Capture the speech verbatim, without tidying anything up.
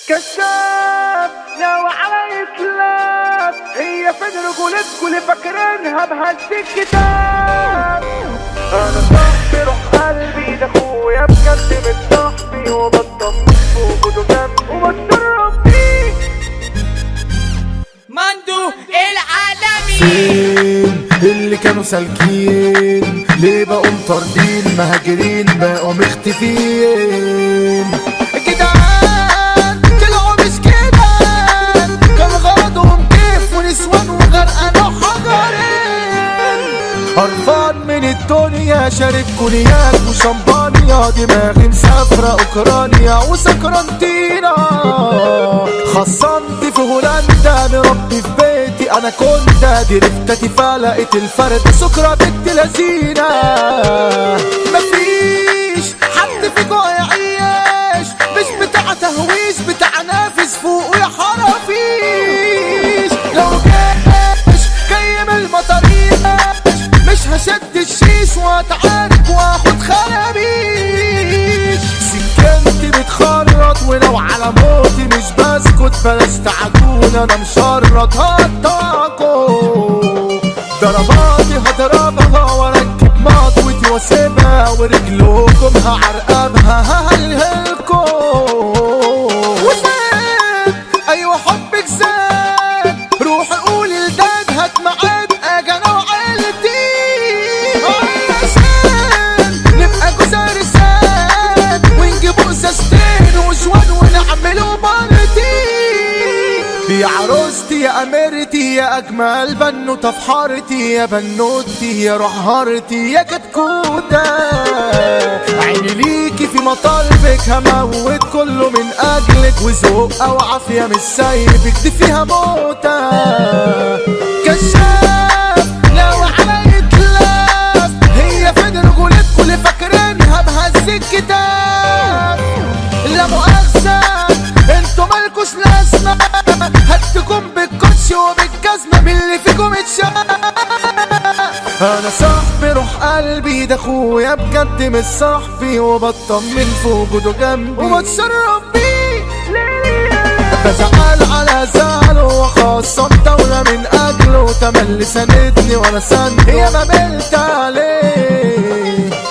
كشاف لو على إطلاق هي فين رجولتكوا اللي فاكرينها بهز الكتاب. أنا صاحبي روح قلبي ده أخويا بجد من صاحبي وبطمن وجوده جنبي وبتشرف بيه. مندو العالمي فين اللي كانوا سالكين ليه بقوا مطاردين مهاجرين بقوا مختفين. جدعان طلعوا مش كده كان غرضهم كيف ونسوان وغرقانوا حجرين. قرفان من الدنيا شارب كونياك وشمبانيا دماغي مسافرة اوكرانيا وسكرانتينا. خصمت في هولندا مربي في بيتي انا كنت دي رفتي فلقت الفرد سكرة بنت لذينة. مفيش حد فيكوا هيعيش مش بتاع تهويش بتاع نافس فوق يا حرافيش. لو جيش جاي من المطاريش مش هشد الشيش واتعارك واخد خرابيش. سكنتي بتخرط ولو على موتي مش بسكت بلاش تعجون انا مشرط هقطعكو. ضرباتي هضربها واركب مطوتي واسيبها ورجلكم هعرقبها ههلهلكو. وزاد ايوه حبك زاد روحي قولي لداد هات معاد اجي انا وعيلتي علشان نبقى جزار الساد ونجيبوا ازازتين وشوان ونعملوا بارتي. يا عروستي يا اميرتي يا اجمل بنوته في حارتي يا بنوتي يا رهارتي يا كتكوته. عيني ليكي في مطالبك هموت كله من اجلك وذوق او عافيه مش سايبك دي فيها موته. كشاف لو على إتلاف هي فين رجولتكوا اللي فاكرينها بهز الكتاب. لا مؤاخذة انتوا مالكوش لازمة هدكم بالكوتش وبالجزمة من اللي فيكم اتشاف. انا صاحبي روح قلبي ده اخويا بجد مش صاحبي وبطمن في وجوده جنبي وبتشرف بيه. بزعل على زعله وخاصة دولة من اجله تملي ساندني وانا سنده يا ما بلت عليه.